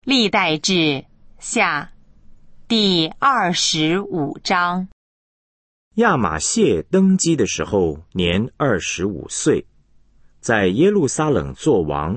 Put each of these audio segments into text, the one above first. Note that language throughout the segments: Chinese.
历代志下第25章。 亚玛谢登基的时候年25岁，在耶路撒冷作王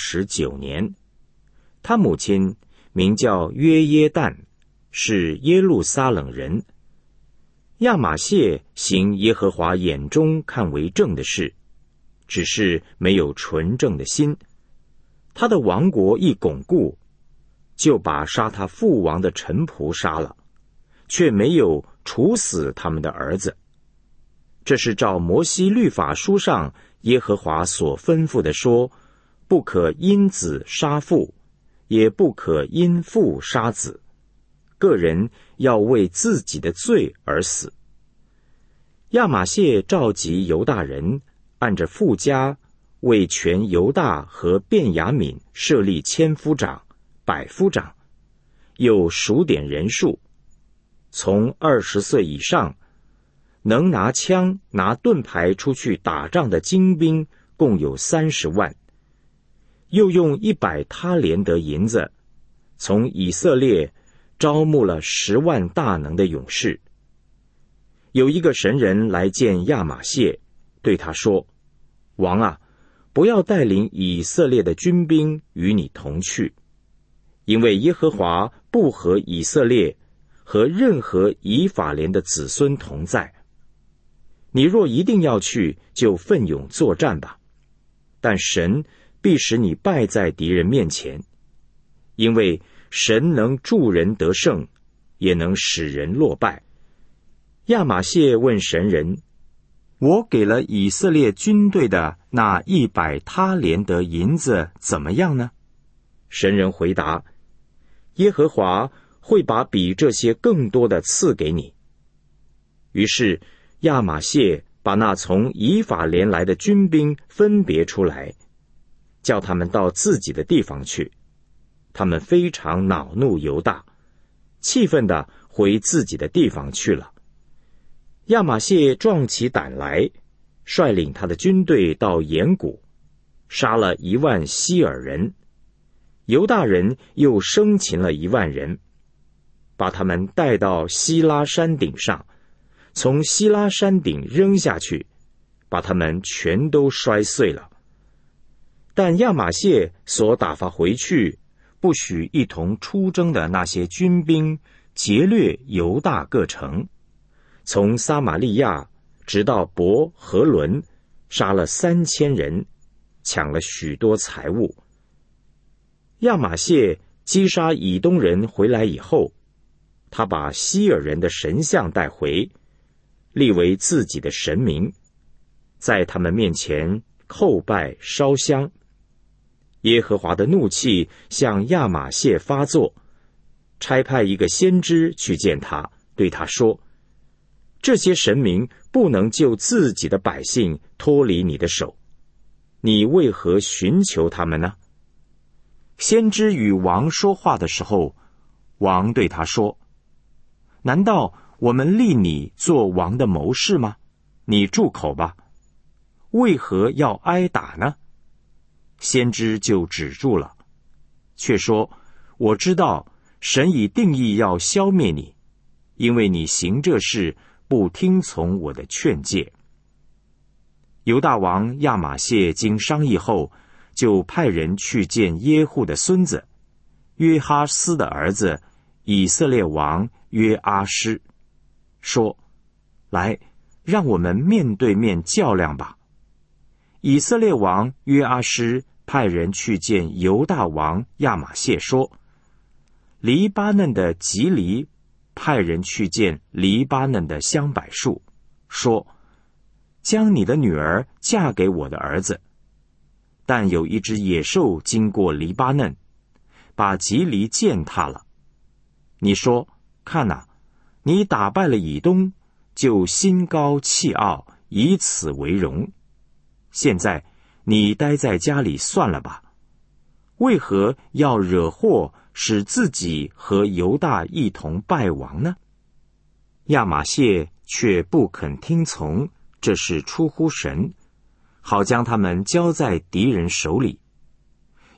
29年。他母亲名叫约耶旦，是耶路撒冷人。亚玛谢行耶和华眼中看为正的事，只是没有纯正的心。他的王国一巩固，就把杀他父王的臣仆杀了，却没有处死他们的儿子。这是照摩西律法书上耶和华所吩咐的说，不可因子杀父，也不可因父杀子，个人要为自己的罪而死。亚玛谢召集犹大人，按着父家为全犹大和便雅悯设立千夫长、百夫长，又数点人数，从20岁以上能拿枪拿盾牌出去打仗的精兵共有30万，又用100他连得银子，从以色列招募了10万大能的勇士。有一个神人来见亚玛谢，对他说：王啊，不要带领以色列的军兵与你同去，因为耶和华不和以色列和任何以法莲的子孙同在。你若一定要去，就奋勇作战吧，但神必使你败在敌人面前，因为神能助人得胜，也能使人落败。亚玛谢问神人：我给了以色列军队的那100他连得银子怎么样呢？神人回答：耶和华会把比这些更多的赐给你。于是亚玛谢把那从以法莲来的军兵分别出来，叫他们到自己的地方去。他们非常恼怒犹大，气愤地回自己的地方去了。亚玛谢壮起胆来，率领他的军队到岩谷，杀了1万希尔人。犹大人又生擒了1万人，把他们带到希拉山顶上，从希拉山顶扔下去，把他们全都摔碎了。但亚玛谢所打发回去不许一同出征的那些军兵劫掠犹大各城，从撒玛利亚直到伯和伦，杀了3000人，抢了许多财物。亚玛谢击杀以东人回来以后，他把希尔人的神像带回，立为自己的神明，在他们面前叩拜烧香。耶和华的怒气向亚玛谢发作，差派一个先知去见他，对他说：这些神明不能救自己的百姓脱离你的手，你为何寻求他们呢？先知与王说话的时候，王对他说：难道我们立你做王的谋士吗？你住口吧！为何要挨打呢？先知就止住了，却说：我知道神已定义要消灭你，因为你行这事不听从我的劝诫。犹大王亚玛谢经商议后，就派人去见耶户的孙子约哈斯的儿子以色列王约阿施，说：来，让我们面对面较量吧。以色列王约阿施派人去见犹大王亚玛谢，说：黎巴嫩的吉黎派人去见黎巴嫩的香柏树，说：将你的女儿嫁给我的儿子。但有一只野兽经过黎巴嫩，把吉黎践踏了。你说：看哪，你打败了以东，就心高气傲，以此为荣。现在你待在家里算了吧，为何要惹祸，使自己和犹大一同败亡呢？亚玛谢却不肯听从，这是出乎神，好将他们交在敌人手里。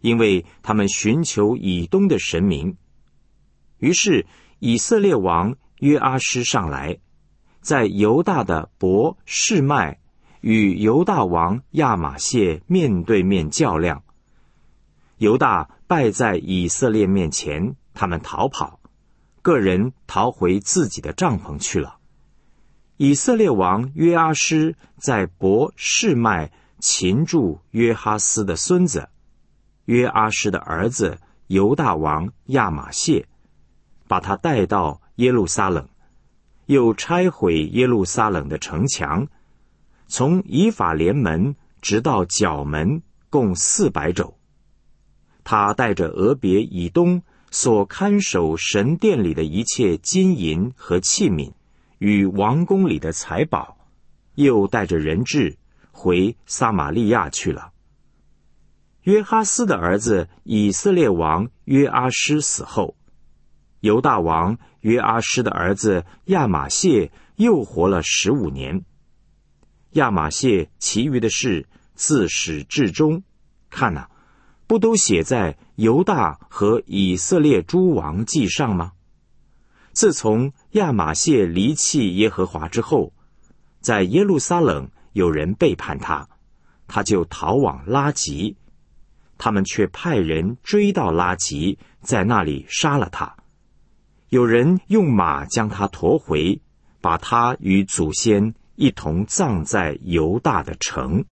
因为他们寻求以东的神明。于是以色列王约阿施上来，在犹大的伯示麦与犹大王亚玛谢面对面较量。犹大败在以色列面前，他们逃跑，个人逃回自己的帐篷去了。以色列王约阿施在伯示麦擒住约哈斯的孙子约阿施的儿子犹大王亚玛谢，把他带到耶路撒冷，又拆毁耶路撒冷的城墙，从以法莲门直到角门，共400肘。他带着俄别以东所看守神殿里的一切金银和器皿，与王宫里的财宝，又带着人质回撒玛利亚去了。约哈斯的儿子以色列王约阿施死后，犹大王约阿施的儿子亚玛谢又活了15年。亚玛谢其余的事自始至终，看哪，不都写在犹大和以色列诸王记上吗？自从亚玛谢离弃耶和华之后，在耶路撒冷有人背叛他，他就逃往拉吉，他们却派人追到拉吉，在那里杀了他。有人用马将他驮回，把他与祖先一同葬在犹大的城。